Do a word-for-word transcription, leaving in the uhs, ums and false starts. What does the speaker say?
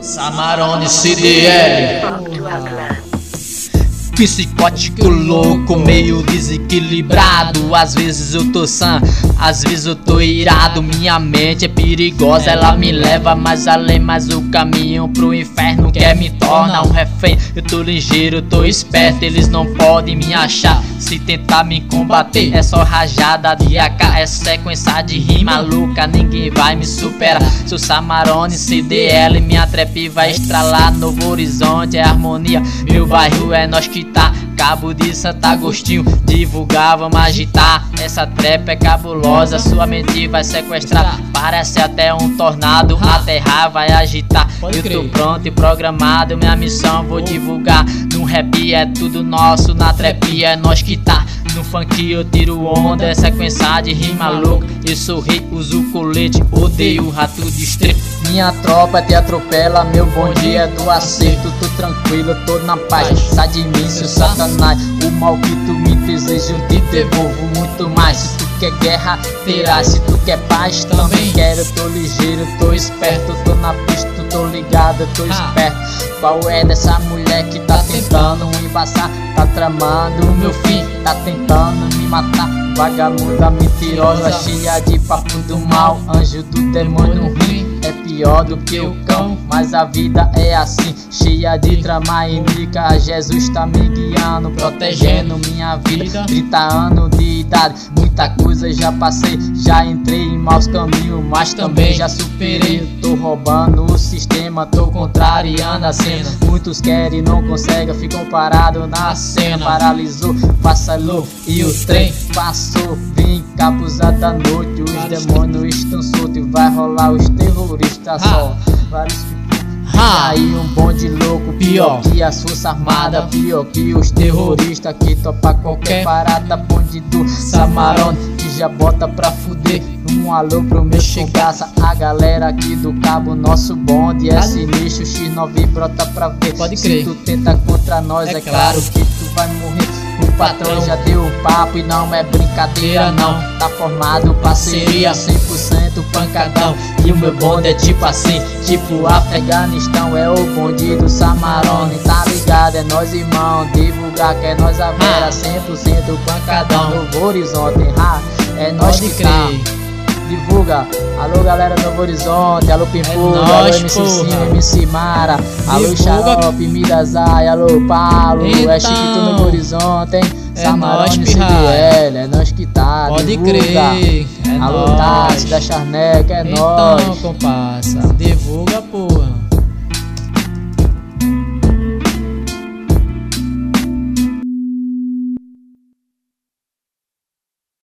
Samarone C D L. Psicótico louco, meio desequilibrado. Às vezes eu tô sã, às vezes eu tô irado. Minha mente é perigosa, ela me leva mais além. Mas o caminho pro inferno quer me tornar um refém. Eu tô ligeiro, eu tô esperto, eles não podem me achar. Se tentar me combater, é só rajada de A K. É sequência de rima louca, ninguém vai me superar. Sou Samarone C D L, minha trap vai estralar. Novo Horizonte é harmonia, meu bairro é nós que tá. Cabo de Santo Agostinho, divulgar, vamos agitar. Essa trap é cabulosa, sua mente vai sequestrar. Parece até um tornado, a terra vai agitar. Eu tô pronto e programado, minha missão vou divulgar. No rap é tudo nosso, na trap é nós que tá. No funk eu tiro onda, é sequência de rima louca. Eu sou rei, uso colete, odeio rato de estrela. Minha tropa te atropela, meu bom dia é do acerto. Tô tranquilo, tô na paz, sai de mim seu satanás. O mal que tu me deseja eu te devolvo muito mais. Se tu quer guerra, terás, se tu quer paz, também quero. Tô ligeiro, tô esperto, tô na pista, tô ligado, tô esperto. Qual é dessa mulher que tá tentando me embaçar? Tá tramando o meu fim, tá tentando me matar. Vagabunda mentirosa, cheia de papo do mal. Anjo do demônio ruim, é pior do que o cão. Mas a vida é assim, cheia de trama e mica. Jesus tá me guiando, protegendo minha vida. Trinta anos de idade, muita coisa já passei. Já entrei em maus caminhos, mas também já superei. Tô roubando o sistema, tô contrariando a cena. Muitos querem e não conseguem, ficam parados na cena. Paralisou, vacilou e o trem passou. Vem capuzada da noite, os demônios estão soltos. E vai rolar os terroristas só. Vários aí um bonde louco, pior que as forças armadas, pior que os terroristas que topa qualquer parada. Bonde do Samarone que já bota pra fuder. Um alô pro meu chegaça, a galera aqui do Cabo. Nosso bonde é sinistro, X nove brota pra ver. Pode crer. Se tu tenta contra nós, é, é claro que tu vai morrer. O patrão já deu o papo e não é brincadeira não. Tá formado parceria, cem por cento pancadão. E o meu bonde é tipo assim, tipo Afeganistão. É o bonde do Samarone, tá ligado? É nós irmão, divulgar que é nós a vera. Cem por cento pancadão, Novo Horizonte, ha, é nós que tá. Divulga, alô galera Novo Horizonte, alô Pimpuga, é alô M C Cima, M C Mara, alô Xarope, Midazai, alô Paulo, então, é Chiquito Novo Horizonte, hein? É Samarone C D L, é nós que tá. Pode divulga. Crer, é alô nós. Tati da Charneca, é então, nós. Então, comparsa, divulga.